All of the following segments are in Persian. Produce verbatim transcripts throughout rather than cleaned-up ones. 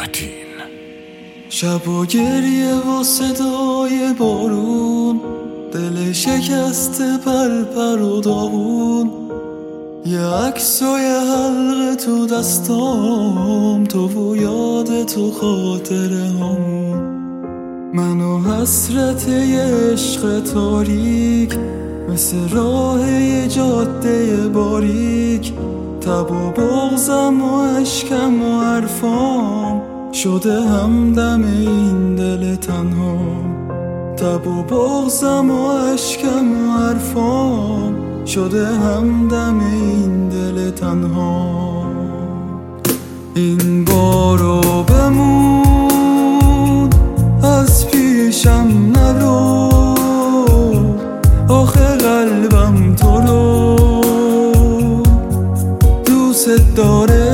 متین. شب و گریه و صدای بارون، دل شکسته پل پر و داغون، یه عکس و یه حلقه تو دستام، تو و یاد تو خاطره همون، من و حسرت یه عشق تاریک، مثل راه یه جاده باریک، تب و بغضم و عشقم و حرفام شده همدم این دل تنها. تب و بغضم و عشقم و حرفام شده همدم این دل تنها. این بارو بمون، از پیشم نرو، آخه قلبم تو رو دوست داره،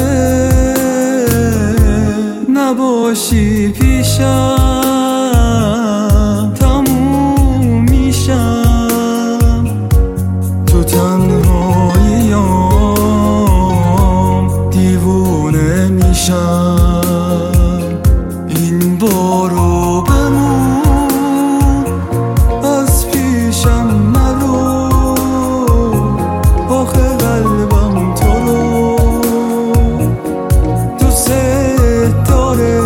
نباشی پیشم تموم میشم، تو تنهاییام دیوونه میشم. این بارو بمون، از پیشم نرو، آخه قلبم تو رو دوست داره،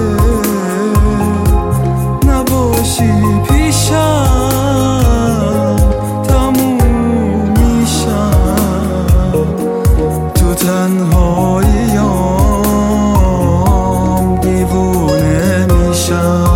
نباشی پیشم تموم میشم، تو تنهاییام دیوونه میشم.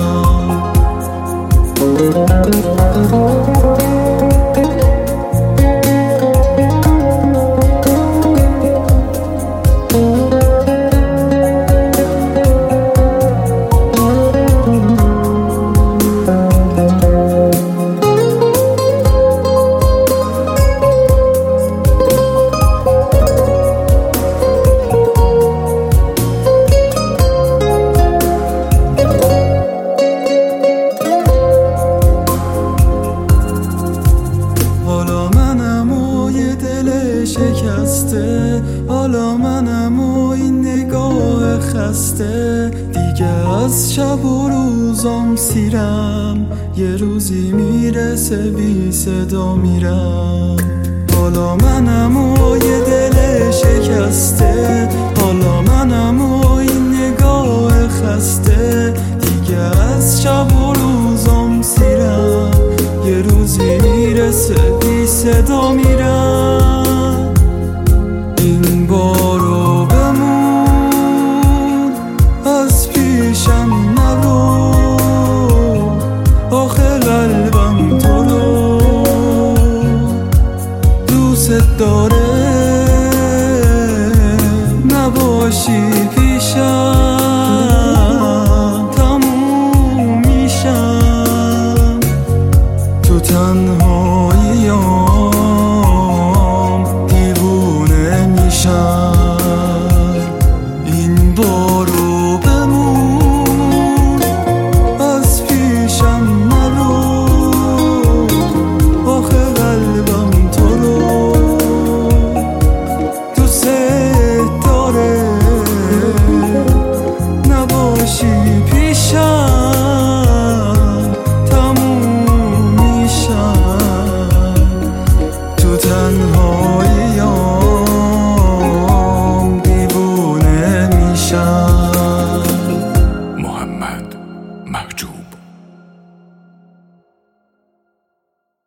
شکسته، حالا منم و این نگاه خسته، دیگه از شب و روزام سیرم، یه روزی میرسه بی صدا میرم. حالا منم و یه دل شکسته، حالا منم و این نگاه خسته، دیگه از شب و روزام سیرم، یه روزی میرسه بی صدا میرم.